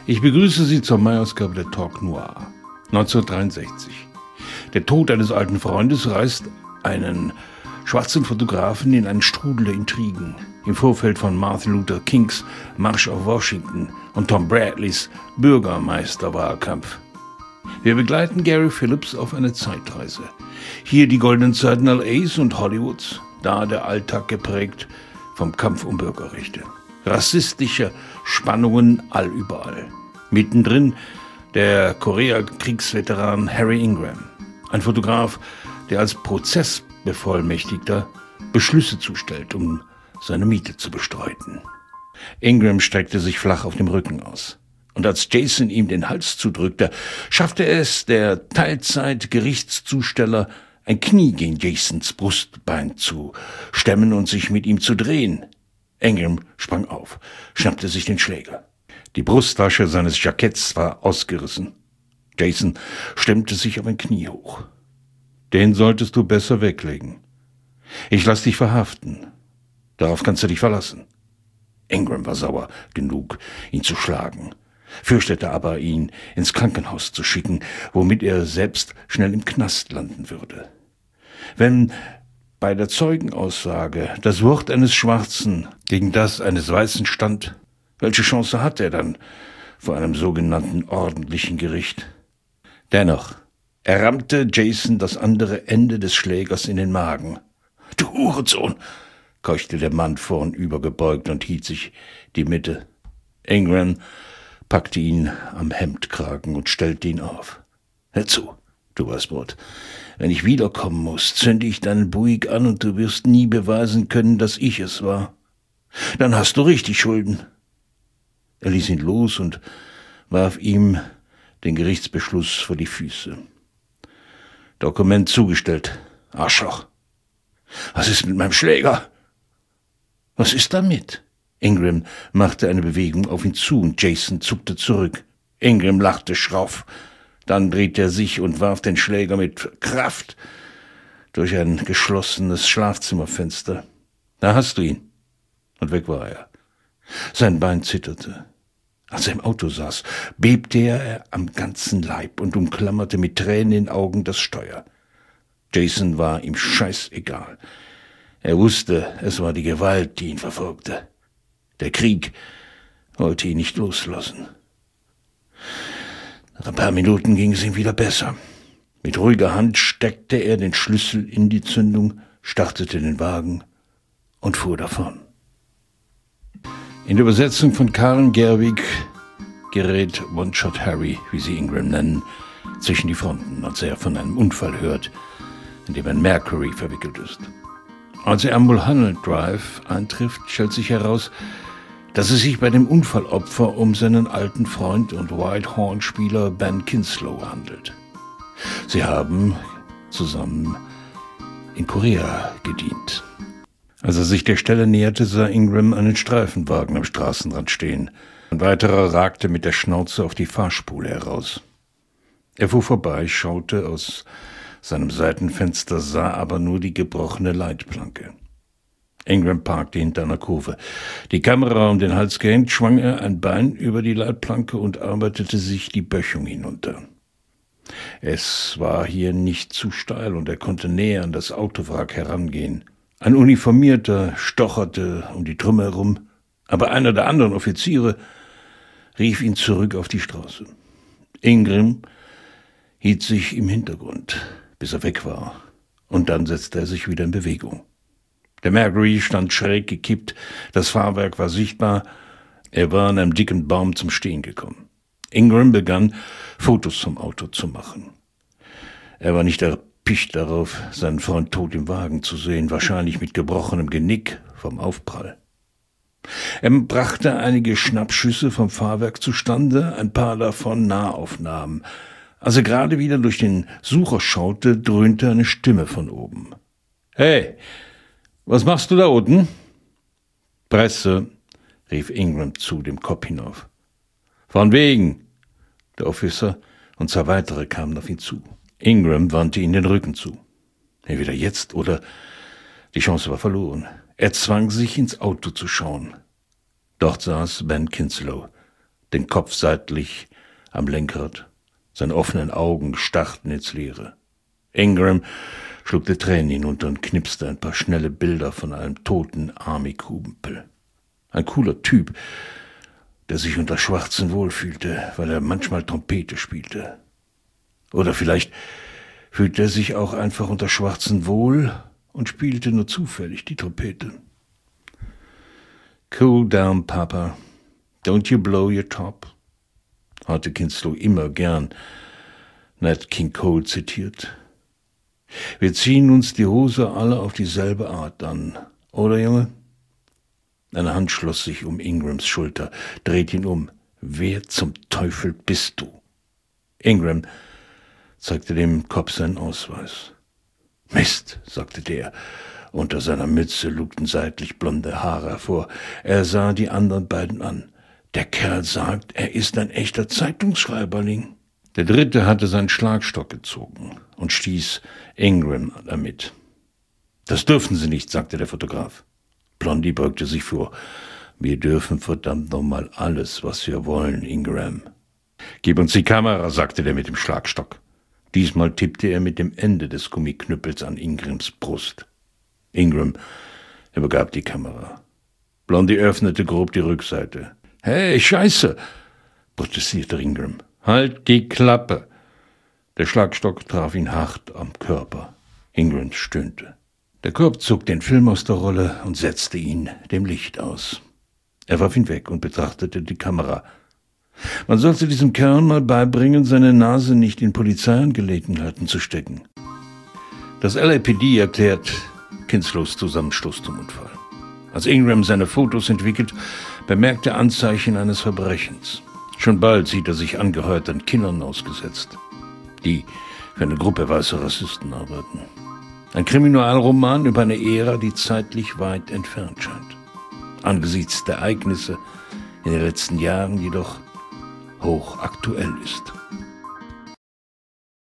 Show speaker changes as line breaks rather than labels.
Ich begrüße Sie zur Mai-Ausgabe der Talk Noir. 1963. Der Tod eines alten Freundes reißt einen schwarzen Fotografen in einen Strudel der Intrigen. Im Vorfeld von Martin Luther Kings Marsch auf Washington und Tom Bradleys Bürgermeisterwahlkampf. Wir begleiten Gary Phillips auf eine Zeitreise. Hier die goldenen Zeiten LAs und Hollywoods, da der Alltag geprägt vom Kampf um Bürgerrechte. Rassistische Spannungen allüberall. Mittendrin der Koreakriegsveteran Harry Ingram, ein Fotograf, der als Prozessbevollmächtigter Beschlüsse zustellt, um seine Miete zu bestreiten. Ingram streckte sich flach auf dem Rücken aus. Und als Jason ihm den Hals zudrückte, schaffte es der Teilzeit-Gerichtszusteller, ein Knie gegen Jasons Brustbein zu stemmen und sich mit ihm zu drehen. Ingram sprang auf, schnappte sich den Schläger. Die Brusttasche seines Jacketts war ausgerissen. Jason stemmte sich auf ein Knie hoch. Den solltest du besser weglegen. Ich lass dich verhaften. Darauf kannst du dich verlassen. Ingram war sauer genug, ihn zu schlagen, fürchtete aber, ihn ins Krankenhaus zu schicken, womit er selbst schnell im Knast landen würde. Wenn bei der Zeugenaussage das Wort eines Schwarzen gegen das eines Weißen stand, welche Chance hat er dann vor einem sogenannten ordentlichen Gericht? Dennoch, er rammte Jason das andere Ende des Schlägers in den Magen. »Du Hurensohn«, keuchte der Mann vornübergebeugt und hielt sich die Mitte. Ingram packte ihn am Hemdkragen und stellte ihn auf. »Hör zu, du Weißbrot. Wenn ich wiederkommen muss, zünde ich deinen Buick an und du wirst nie beweisen können, dass ich es war. Dann hast du richtig Schulden.« Er ließ ihn los und warf ihm den Gerichtsbeschluss vor die Füße. »Dokument zugestellt, Arschloch. Was ist mit meinem Schläger?« »Was ist damit?« Ingram machte eine Bewegung auf ihn zu und Jason zuckte zurück. Ingram lachte schroff. Dann drehte er sich und warf den Schläger mit Kraft durch ein geschlossenes Schlafzimmerfenster. »Da hast du ihn.« Und weg war er. Sein Bein zitterte. Als er im Auto saß, bebte er am ganzen Leib und umklammerte mit Tränen in den Augen das Steuer. Jason war ihm scheißegal. Er wusste, es war die Gewalt, die ihn verfolgte. Der Krieg wollte ihn nicht loslassen. Nach ein paar Minuten ging es ihm wieder besser. Mit ruhiger Hand steckte er den Schlüssel in die Zündung, startete den Wagen und fuhr davon. In der Übersetzung von Karen Gerwig gerät One-Shot Harry, wie sie Ingram nennen, zwischen die Fronten, als er von einem Unfall hört, in dem ein Mercury verwickelt ist. Als er am Mulholland Drive eintrifft, stellt sich heraus, dass es sich bei dem Unfallopfer um seinen alten Freund und Whitehorn-Spieler Ben Kinslow handelt. Sie haben zusammen in Korea gedient. Als er sich der Stelle näherte, sah Ingram einen Streifenwagen am Straßenrand stehen. Ein weiterer ragte mit der Schnauze auf die Fahrspule heraus. Er fuhr vorbei, schaute aus seinem Seitenfenster, sah aber nur die gebrochene Leitplanke. Ingram parkte hinter einer Kurve. Die Kamera um den Hals gehängt, schwang er ein Bein über die Leitplanke und arbeitete sich die Böchung hinunter. Es war hier nicht zu steil und er konnte näher an das Autowrack herangehen. Ein Uniformierter stocherte um die Trümmer herum, aber einer der anderen Offiziere rief ihn zurück auf die Straße. Ingram hielt sich im Hintergrund, bis er weg war, und dann setzte er sich wieder in Bewegung. Der Mercury stand schräg gekippt, das Fahrwerk war sichtbar, er war an einem dicken Baum zum Stehen gekommen. Ingram begann, Fotos vom Auto zu machen. Er war nicht erpicht darauf, seinen Freund tot im Wagen zu sehen, wahrscheinlich mit gebrochenem Genick vom Aufprall. Er brachte einige Schnappschüsse vom Fahrwerk zustande, ein paar davon Nahaufnahmen. Als er gerade wieder durch den Sucher schaute, dröhnte eine Stimme von oben. »Hey, was machst du da unten?« »Presse«, rief Ingram zu dem Cop hinauf. »Von wegen«, der Officer und 2 weitere kamen auf ihn zu. Ingram wandte ihnen den Rücken zu. Entweder jetzt oder die Chance war verloren. Er zwang sich, ins Auto zu schauen. Dort saß Ben Kinslow, den Kopf seitlich am Lenkrad. Seine offenen Augen starrten ins Leere. Ingram schluckte Tränen hinunter und knipste ein paar schnelle Bilder von einem toten Army-Kumpel. Ein cooler Typ, der sich unter Schwarzen wohlfühlte, weil er manchmal Trompete spielte. Oder vielleicht fühlte er sich auch einfach unter Schwarzen wohl und spielte nur zufällig die Trompete. Cool down, Papa. Don't you blow your top, hatte Kinslow immer gern Nat King Cole zitiert. Wir ziehen uns die Hose alle auf dieselbe Art an, oder Junge? Eine Hand schloss sich um Ingrams Schulter, dreht ihn um. Wer zum Teufel bist du? Ingram zeigte dem Cop seinen Ausweis. Mist, sagte der. Unter seiner Mütze lugten seitlich blonde Haare hervor. Er sah die anderen beiden an. Der Kerl sagt, er ist ein echter Zeitungsschreiberling. Der Dritte hatte seinen Schlagstock gezogen und stieß Ingram damit. Das dürfen Sie nicht, sagte der Fotograf. Blondie beugte sich vor. Wir dürfen verdammt nochmal alles, was wir wollen, Ingram. Gib uns die Kamera, sagte der mit dem Schlagstock. Diesmal tippte er mit dem Ende des Gummiknüppels an Ingrams Brust. Ingram übergab die Kamera. Blondie öffnete grob die Rückseite. »Hey, Scheiße!« protestierte Ingram. »Halt die Klappe!« Der Schlagstock traf ihn hart am Körper. Ingram stöhnte. Der Korb zog den Film aus der Rolle und setzte ihn dem Licht aus. Er warf ihn weg und betrachtete die Kamera. Man sollte diesem Kerl mal beibringen, seine Nase nicht in Polizeiangelegenheiten zu stecken. Das LAPD erklärt Kinslows Zusammenstoß zum Unfall. Als Ingram seine Fotos entwickelt, bemerkt er Anzeichen eines Verbrechens. Schon bald sieht er sich angeheuerten Killern ausgesetzt, die für eine Gruppe weißer Rassisten arbeiten. Ein Kriminalroman über eine Ära, die zeitlich weit entfernt scheint. Angesichts der Ereignisse in den letzten Jahren jedoch hochaktuell ist.